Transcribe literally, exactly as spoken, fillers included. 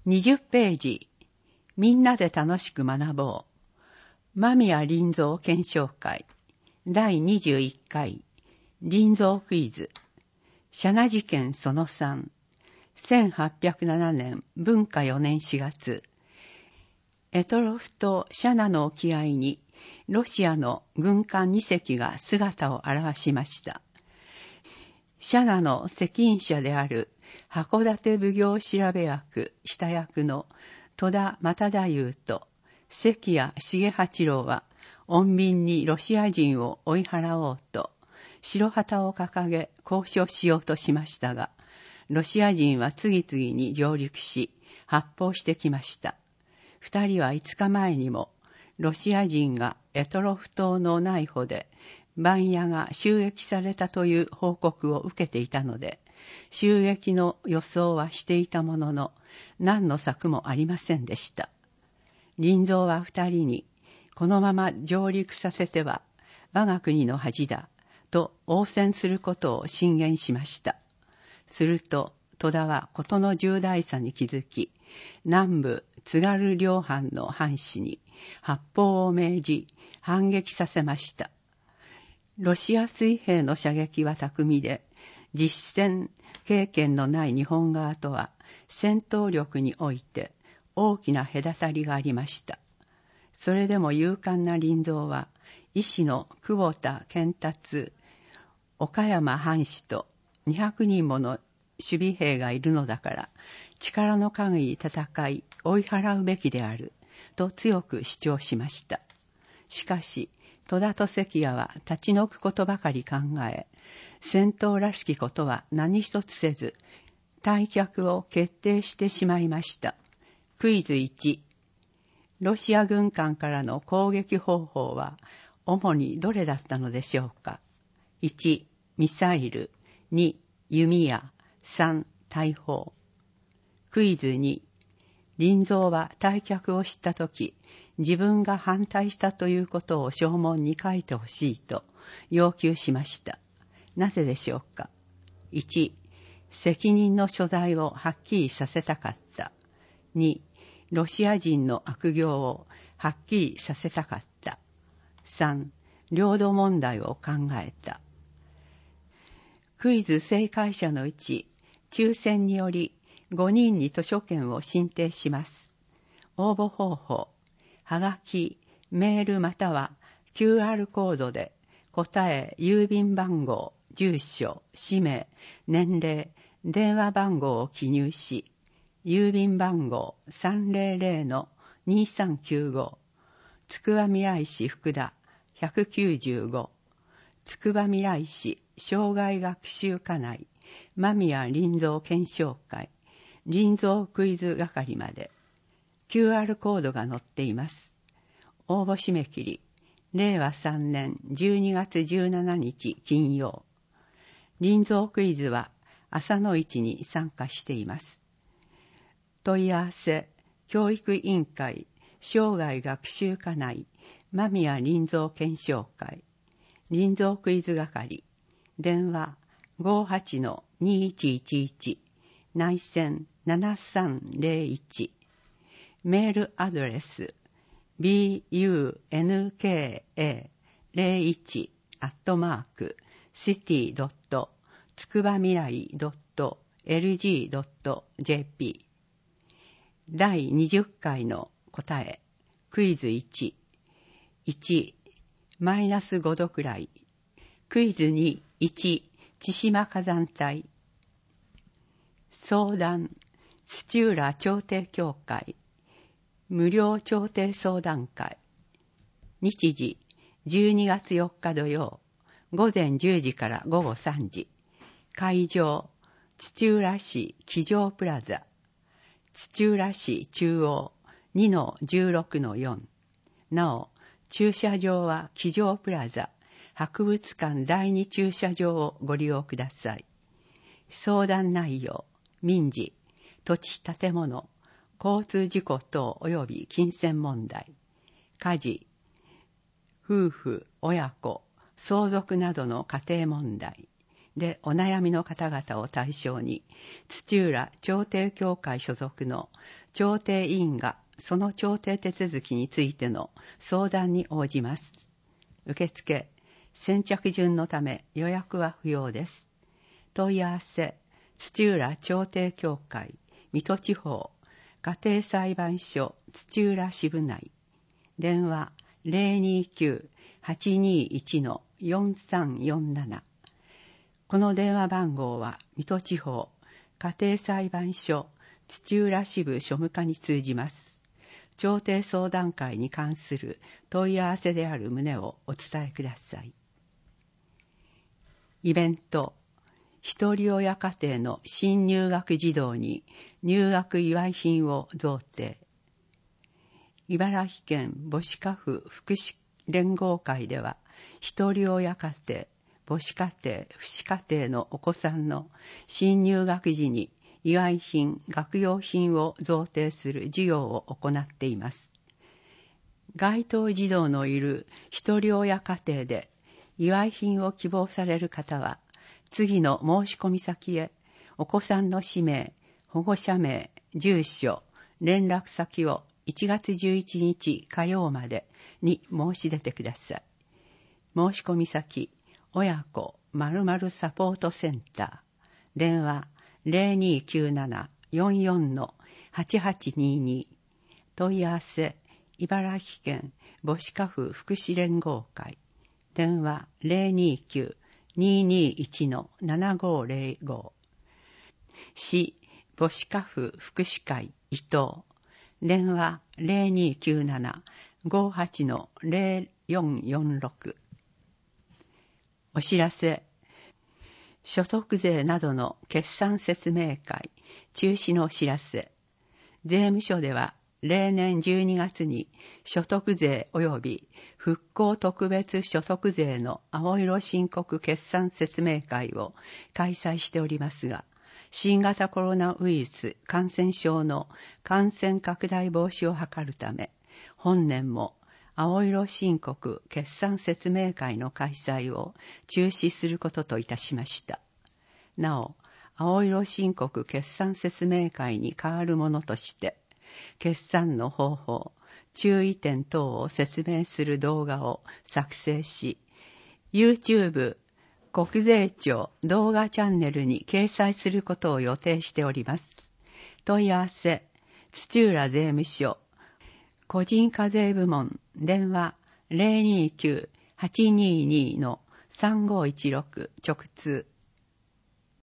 にじゅっページ、みんなで楽しく学ぼう。間宮林蔵検証会だいにじゅういっかい林蔵クイズ。謝那事件そのさん。せんはっぴゃくななねん文化よねんしがつ。択捉島謝那の沖合にロシアの軍艦にせきが姿を現しました。謝那の責任者である函館奉行調べ役下役の戸田又太夫と関谷重八郎は穏便にロシア人を追い払おうと白旗を掲げ交渉しようとしましたが、ロシア人は次々に上陸し発砲してきました。二人はいつかまえにもロシア人が択捉島の内堡で番屋が襲撃されたという報告を受けていたので、襲撃の予想はしていたものの、何の策もありませんでした。林蔵は二人に、このまま上陸させては我が国の恥だ、と応戦することを進言しました。すると、戸田は事の重大さに気づき、南部津軽両藩の藩士に発砲を命じ、反撃させました。ロシア水兵の射撃は巧みで、実戦経験のない日本側とは戦闘力において大きな隔たりがありました。それでも勇敢な林蔵は、医師の久保田健達、岡山藩士とにひゃくにんもの守備兵がいるのだから、力の限り戦い追い払うべきである、と強く主張しました。しかし、戸田と関谷は立ち退くことばかり考え、戦闘らしきことは何一つせず、退却を決定してしまいました。クイズいち。ロシア軍艦からの攻撃方法は主にどれだったのでしょうか。いち、ミサイル。に、弓矢。さん、大砲。クイズに。林蔵は退却を知ったとき、自分が反対したということを証文に書いてほしいと要求しました。なぜでしょうか。いち、責任の所在をはっきりさせたかった。に、ロシア人の悪行をはっきりさせたかった。さん、領土問題を考えた。クイズ正解者のうち、抽選によりごにんに図書券を進呈します。応募方法。はがき、メールまたは キューアール コードで答え、郵便番号、住所、氏名、年齢、電話番号を記入し、郵便番号 さんぜろぜろのにさんきゅうご、つくばみらい市福田ひゃくきゅうじゅうご、つくばみらい市障害学習課内間宮林蔵検証会林蔵クイズ係まで キューアール コードが載っています。応募締め切り、れいわさんねんじゅうにがつじゅうしちにち金曜。林蔵クイズは朝の市に参加しています。問い合わせ、教育委員会、生涯学習課内、間宮林蔵検証会、林蔵クイズ係、電話 ごーはちのにいちいちいち、内線ななさんぜろいち、メールアドレス ビーユーエヌケーエーゼロいち アットマーク シティ ドット つくばみらい ドット エルジー ドット ジェーピー。 だいにじゅっかいの答え。クイズいち。いち、マイナスごどくらい。クイズに、いち、千島火山帯。相談、土浦調停協会。無料調停相談会。日時、じゅうにがつよっか土曜、午前じゅうじから午後さんじ。会場、土浦市機場プラザ。土浦市中央 にのじゅうろくのよん。なお、駐車場は機場プラザ、博物館だいに駐車場をご利用ください。相談内容、民事、土地建物、交通事故等及び金銭問題、家事、夫婦、親子、相続などの家庭問題、 でお悩みの方々を対象に、土浦調停協会所属の調停委員がその調停手続きについての相談に応じます。受付、先着順のため予約は不要です。問い合わせ、土浦調停協会水戸地方家庭裁判所土浦支部内、電話 ゼロにきゅう はちにいち よんさんよんなな。この電話番号は水戸地方家庭裁判所土浦支部庶務課に通じます。調停相談会に関する問い合わせである旨をお伝えください。イベント、一人親家庭の新入学児童に入学祝い品を贈呈。茨城県母子家父福祉連合会では、一人親家庭、母子家庭、父子家庭のお子さんの新入学時に祝い品、学用品を贈呈する事業を行っています。該当児童のいる一人親家庭で祝い品を希望される方は、次の申し込み先へお子さんの氏名、保護者名、住所、連絡先をいちがつじゅういちにち火曜までに申し出てください。申し込み先、親子〇〇サポートセンター、電話 ゼロにきゅうなな よんよん はちはちにに、問い合わせ、茨城県母子家父福祉連合会、電話 ゼロにきゅう ににいち ななごゼロご、市母子家父福祉会伊東、電話 ゼロにきゅうなな ごはち ゼロよんよんろく。お知らせ、所得税などの決算説明会中止のお知らせ。税務署では例年じゅうにがつに所得税及び復興特別所得税の青色申告決算説明会を開催しておりますが、新型コロナウイルス感染症の感染拡大防止を図るため、本年も青色申告決算説明会の開催を中止することといたしました。なお、青色申告決算説明会に代わるものとして、決算の方法、注意点等を説明する動画を作成し、YouTube 国税庁動画チャンネルに掲載することを予定しております。問い合わせ、土浦税務署、個人課税部門、電話 ゼロにきゅう はちにに さんごいちろく 直通。